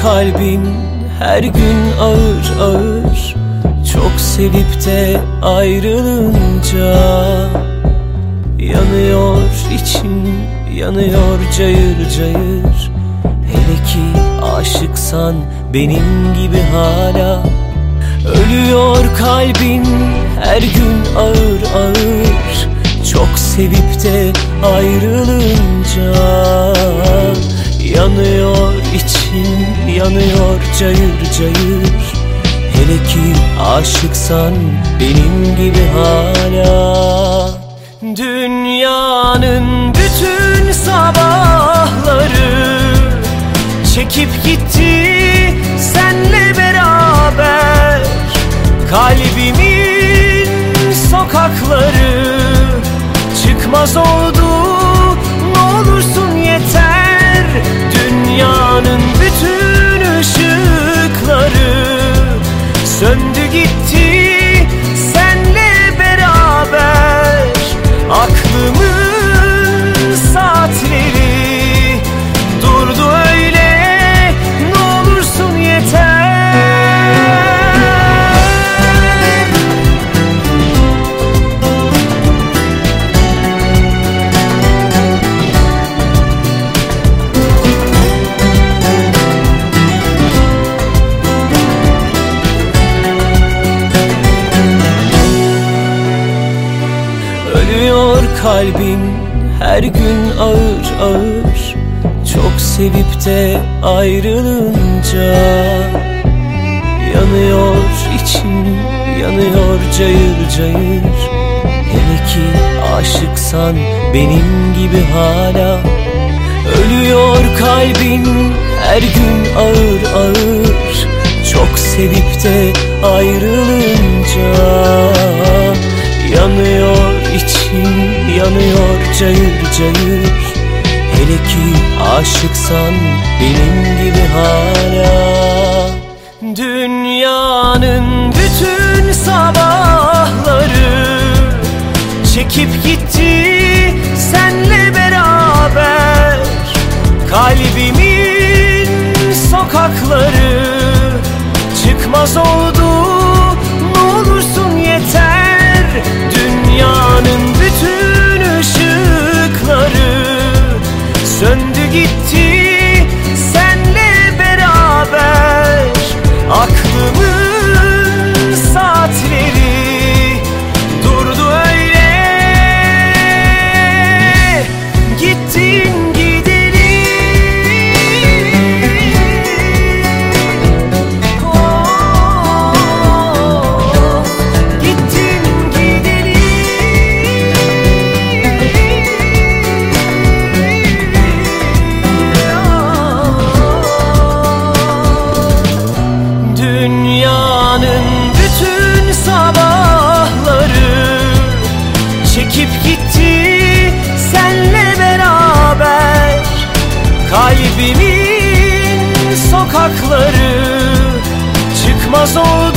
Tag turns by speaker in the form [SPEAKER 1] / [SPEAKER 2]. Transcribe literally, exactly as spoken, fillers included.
[SPEAKER 1] kalbin her gün ağır ağır, çok sevip de ayrılınca. Yanıyor içim, yanıyor cayır cayır. Hele ki aşıksan benim gibi hala. Ölüyor kalbin her gün ağır ağır, çok sevip de ayrılınca. Yanıyor içim, yanıyor cayır cayır. Hele ki aşıksan benim gibi hala. Dünyanın bütün sabahları çekip gitti senle beraber. Kalbimin sokakları çıkmaz oldu, ne olursun yeter. Dünyanın bütün ışıkları söndü gitti senle beraber. Aklımın saatleri durdu öyle, ne olursun yeter. Ölüyor kalbin her gün ağır ağır, çok sevip de ayrılınca. Yanıyor içim, yanıyor cayır cayır. Hele ki aşıksan benim gibi hala. Ölüyor kalbin her gün ağır ağır, çok sevip de ayrılınca. Yanıyor içim, yanıyor cayır cayır. Hele ki aşıksan benim gibi hala. Dünyanın bütün sabahları çekip gitti senle beraber. Kalbimin sokakları çıkmaz oldu, ne olursun yeter. Dünyanın bütün ışıkları söndü gitti senle beraber. Aklımın saatleri durdu öyle, gittin gideli. Oh, gittin gideli. Dünyanın bütün sabahları çekip gitti senle beraber. Kalbimin sokakları çıkmaz oldu,